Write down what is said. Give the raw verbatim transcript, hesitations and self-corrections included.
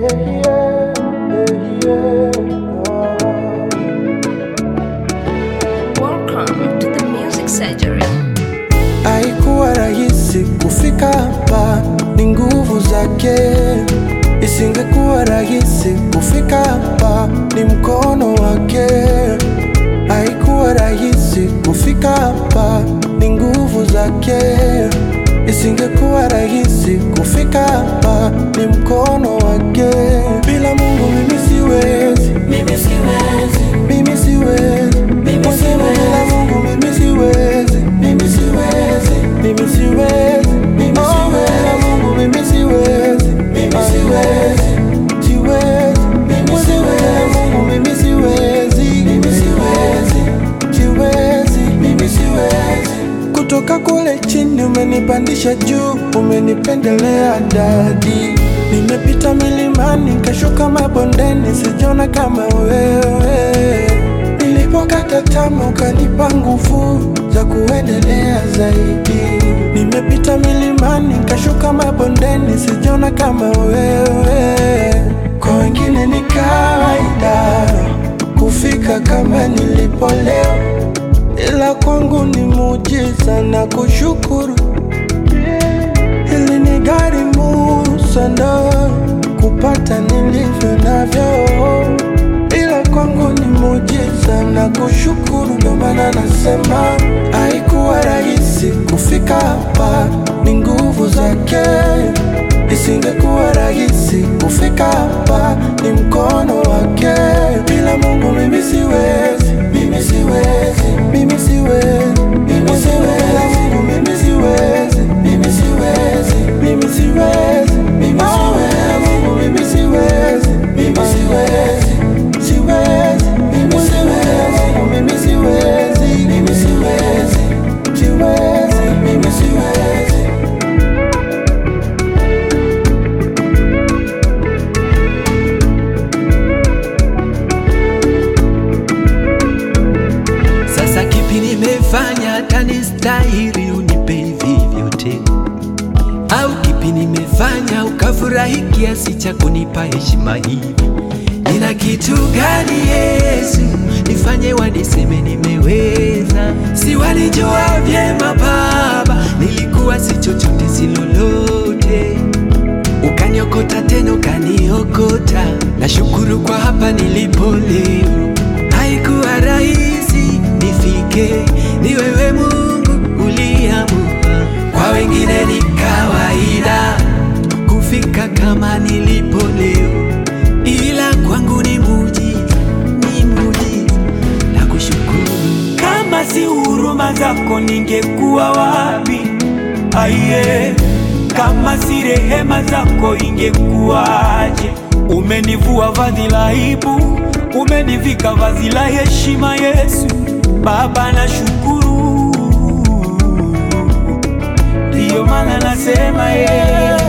Welcome to the music surgery. Haikuwa rahisi kufika hapa, ni nguvu zake. Isingekuwa rahisi kufika hapa, ni mkono wake. Haikuwa rahisi kufika hapa, ni nguvu zake. Isingekuwa rahisi kufika hapa, ni mkono wake. Bila Mungu mimi siwezi, Mimi siwezi, mimi siwezi, Mimi siwezi. Bila Mungu mimi siwezi, mimi siwezi, mimi siwezi, Mimi Oh, siwezi. bila Mungu mimi siwezi, Mimi siwezi. siwezi, Mimi siwezi. Bila Mungu mimi siwezi, mimi siwezi, siwezi. mimi siwezi. Kutoka kule chini umenipandisha juu, umenipendelea dadi. Nimepita milimani, kashuka mabondeni, sijona kama wewe. Nilipokata tamaa ukanipa nguvu za kuendelea zaidi. Nimepita milimani, kashuka mabondeni, sijona kama wewe. Kwa wengine ni kawaida kufika kama nilipo leo, ila kwangu ni muujiza na kushukuru. Hili ni gharimu sana kupata nilivyo navyo, ila kwangu ni muujiza na kushukuru. Ndio maana nasema haikuwa rahisi kufika hapa, ni nguvu zake. Isingekuwa rahisi kufika hapa, ni mkono wake. Bila Mungu mimi siwezi, Mimi siwezi, mimi siwezi, Mimi siwezi. Bila Mungu mimi siwezi, mimi siwezi, mimi siwezi, Mimi Oh, siwezi. bila Mungu mimi siwezi, mimi siwezi, siwezi, Mimi siwezi. Bila Mungu mimi siwezi, mimi siwezi, siwezi. mimi siwezi. Sasa kipi nimefanya hata nistahili unipe hivi vyote? Au kipi nimefanya ukafurahi kiasi cha kunipa heshima hivi? Nina kitu gani Yesu nifanye waniseme nimeweza? Si walijua vyema Baba, nilikuwa si chochote si lolote. Ukaniokota tena ukaniokota, nashukuru kwa hapa nilipo leo. Haikuwa rahisi nifike, ni wewe Mungu uliamua. Kwa wengine ni kawaida kufika kama nilipo leo, ila kwangu ni muujiza, ni muujiza na kushukuru. Kama si huruma zako ningekuwa wapi? Aiye, kama si rehema zako ingekuwaje? Umenivua vazi la aibu, umenivika vazi la heshima. Yesu Baba nashukuru, ndiyo maana nasema yeye